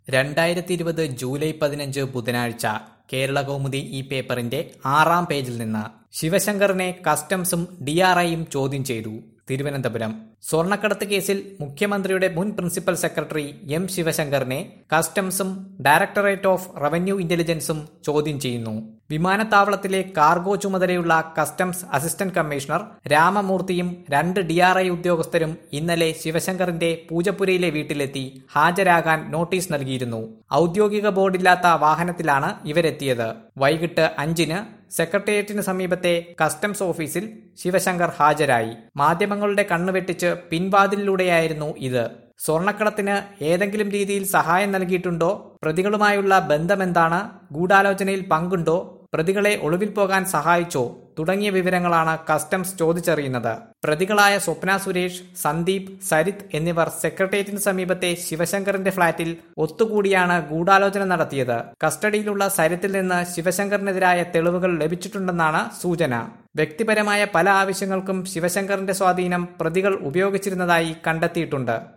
2020 July 15 ബുധനാഴ്ച കേരളകൗമുദി ഈ പേപ്പറിന്റെ 6-ാം പേജിൽ നിന്ന് ശിവശങ്കറിനെ കസ്റ്റംസും DRIയും ചോദ്യം ചെയ്തു. തിരുവനന്തപുരം സ്വർണ്ണക്കടത്ത് കേസിൽ മുഖ്യമന്ത്രിയുടെ മുൻ പ്രിൻസിപ്പൽ സെക്രട്ടറി M. ശിവശങ്കറിനെ കസ്റ്റംസും ഡയറക്ടറേറ്റ് ഓഫ് റവന്യൂ ഇന്റലിജൻസും ചോദ്യം ചെയ്യുന്നു. വിമാനത്താവളത്തിലെ കാർഗോ ചുമതലയുള്ള കസ്റ്റംസ് അസിസ്റ്റന്റ് കമ്മീഷണർ രാമമൂർത്തിയും 2 DRI ഉദ്യോഗസ്ഥരും ഇന്നലെ ശിവശങ്കറിന്റെ പൂജപ്പുരയിലെ വീട്ടിലെത്തി ഹാജരാകാൻ നോട്ടീസ് നൽകിയിരുന്നു. ഔദ്യോഗിക ബോർഡില്ലാത്ത വാഹനത്തിലാണ് ഇവരെത്തിയത്. വൈകിട്ട് 5-ന് സെക്രട്ടേറിയറ്റിന് സമീപത്തെ കസ്റ്റംസ് ഓഫീസിൽ ശിവശങ്കർ ഹാജരായി. മാധ്യമങ്ങളുടെ കണ്ണുവെട്ടിച്ച് പിൻവാതിലിലൂടെയായിരുന്നു ഇത്. സ്വർണ്ണക്കടത്തിന് ഏതെങ്കിലും രീതിയിൽ സഹായം നൽകിയിട്ടുണ്ടോ? പ്രതികളുമായുള്ള ബന്ധമെന്താണ്? ഗൂഢാലോചനയിൽ പങ്കുണ്ടോ? പ്രതികളെ ഒളിവിൽ പോകാൻ സഹായിച്ചോ? തുടങ്ങിയ വിവരങ്ങളാണ് കസ്റ്റംസ് ചോദിച്ചറിയുന്നത്. പ്രതികളായ സ്വപ്ന സുരേഷ്, സന്ദീപ്, സരിത് എന്നിവർ സെക്രട്ടേറിയറ്റിന് സമീപത്തെ ശിവശങ്കറിന്റെ ഫ്ളാറ്റിൽ ഒത്തുകൂടിയാണ് ഗൂഢാലോചന നടത്തിയത്. കസ്റ്റഡിയിലുള്ള സരിത്തിൽ നിന്ന് ശിവശങ്കറിനെതിരായ തെളിവുകൾ ലഭിച്ചിട്ടുണ്ടെന്നാണ് സൂചന. വ്യക്തിപരമായ പല ആവശ്യങ്ങൾക്കും ശിവശങ്കറിന്റെ സ്വാധീനം പ്രതികൾ ഉപയോഗിച്ചിരുന്നതായി കണ്ടെത്തിയിട്ടുണ്ട്.